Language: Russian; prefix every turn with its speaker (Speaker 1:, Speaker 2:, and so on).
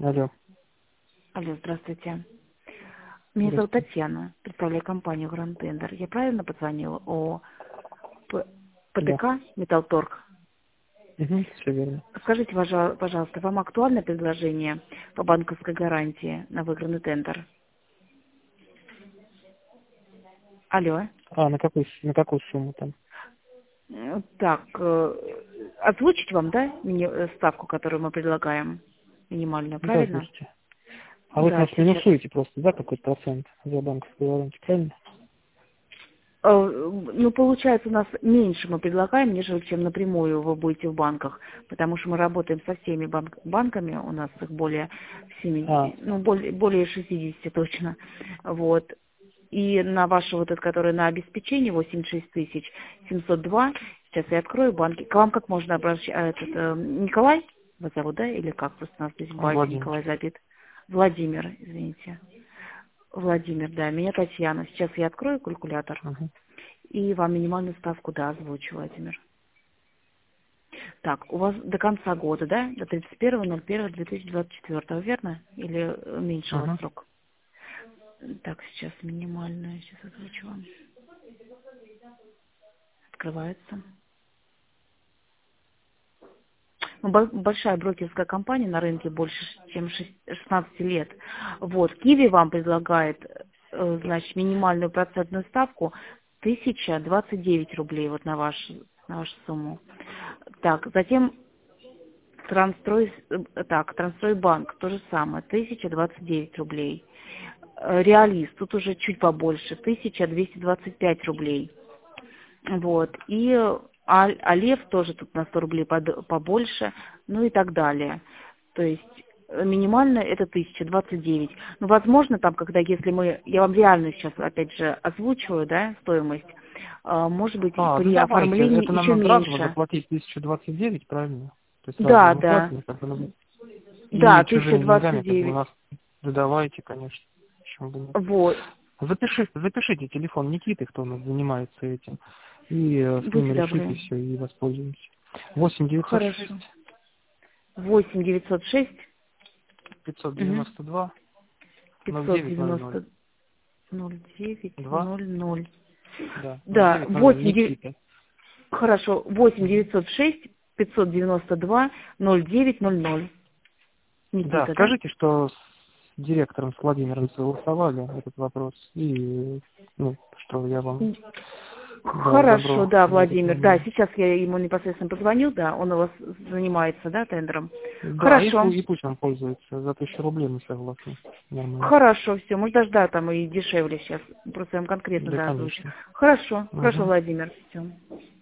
Speaker 1: Алло.
Speaker 2: Алло, здравствуйте. Меня зовут
Speaker 1: Здравствуйте.
Speaker 2: Татьяна, представляю компанию Grand Tender. Я правильно позвонила о П-
Speaker 1: Да.
Speaker 2: ПТК «Металлторг»?
Speaker 1: Угу, все верно.
Speaker 2: Скажите, пожалуйста, вам актуально предложение по банковской гарантии на выигранный тендер? Алло.
Speaker 1: А, на какую сумму там?
Speaker 2: Так, озвучить вам, да, ставку, которую мы предлагаем, минимальную,
Speaker 1: Ну, да,
Speaker 2: правильно?
Speaker 1: слушайте. А вы с
Speaker 2: Да,
Speaker 1: нас
Speaker 2: сейчас.
Speaker 1: минусуете просто, да, какой-то процент за банковскую гарантию, правильно?
Speaker 2: Ну, получается, у нас меньше мы предлагаем, нежели чем напрямую вы будете в банках, потому что мы работаем со всеми банками, у нас их более
Speaker 1: А,
Speaker 2: 70, ну, более 60 точно, вот. И на ваше вот это, которое на обеспечение 86 702, сейчас я открою банки. К вам как можно обращаться? Николай вас зовут, да, или как? Просто у нас здесь в базе
Speaker 1: Владимир.
Speaker 2: Николай забит. Владимир, извините. Владимир, да, меня Татьяна. Сейчас я открою калькулятор.
Speaker 1: Угу.
Speaker 2: И вам минимальную ставку, да, озвучу, Владимир. Так, у вас до конца года, да? До 31.01.2024, верно? Или меньше у вас
Speaker 1: Угу.
Speaker 2: срок? Так, сейчас минимальная, сейчас озвучу вам. Открывается. Ну, большая брокерская компания на рынке больше, чем 16 лет. Вот, Киви вам предлагает, значит, минимальную процентную ставку 1029 рублей вот на вашу сумму. Так, затем Трансстройбанк, то же самое, 1029 рублей. Реалист, тут уже чуть побольше, 1225 рублей. Вот. И Алев тоже тут на 100 рублей побольше, ну и так далее. То есть минимально это 1029. Ну, возможно, там, я вам реально сейчас, опять же, озвучиваю, да, стоимость, может быть,
Speaker 1: А, ну
Speaker 2: при
Speaker 1: давайте,
Speaker 2: оформлении
Speaker 1: это нам
Speaker 2: еще
Speaker 1: надо сразу
Speaker 2: меньше.
Speaker 1: заплатить 1029, правильно? То есть сразу
Speaker 2: Да,
Speaker 1: мы
Speaker 2: да,
Speaker 1: платим, как бы, ну,
Speaker 2: да,
Speaker 1: и чужими деньгами, как бы, у
Speaker 2: 1029.
Speaker 1: нас, да давайте, конечно, почему бы нет.
Speaker 2: Вот,
Speaker 1: Запишите телефон Никиты, кто у нас занимается этим, и с ними
Speaker 2: будьте
Speaker 1: решите
Speaker 2: добры.
Speaker 1: все и воспользуемся. 8 906
Speaker 2: Хорошо. 8 906
Speaker 1: 592 0900.
Speaker 2: 590
Speaker 1: 2,
Speaker 2: 0900.
Speaker 1: да,
Speaker 2: Да,
Speaker 1: 0900, Никита.
Speaker 2: хорошо, 8 906 592 0900.
Speaker 1: Да,
Speaker 2: Никита, да?
Speaker 1: скажите, что с директором, с Владимиром согласовали этот вопрос, и, ну, что я вам дал
Speaker 2: Хорошо,
Speaker 1: добро
Speaker 2: да,
Speaker 1: на этот
Speaker 2: Владимир, да,
Speaker 1: момент.
Speaker 2: сейчас я ему непосредственно позвоню, да, он у вас занимается, да, тендером.
Speaker 1: Да,
Speaker 2: Хорошо,
Speaker 1: и пусть он пользуется, за 1000 рублей мы согласны. Нормально.
Speaker 2: хорошо, все, может даже, да, там и дешевле сейчас, просто я вам конкретно,
Speaker 1: Да,
Speaker 2: да, озвучу.
Speaker 1: конечно.
Speaker 2: Хорошо,
Speaker 1: Угу.
Speaker 2: Владимир, все.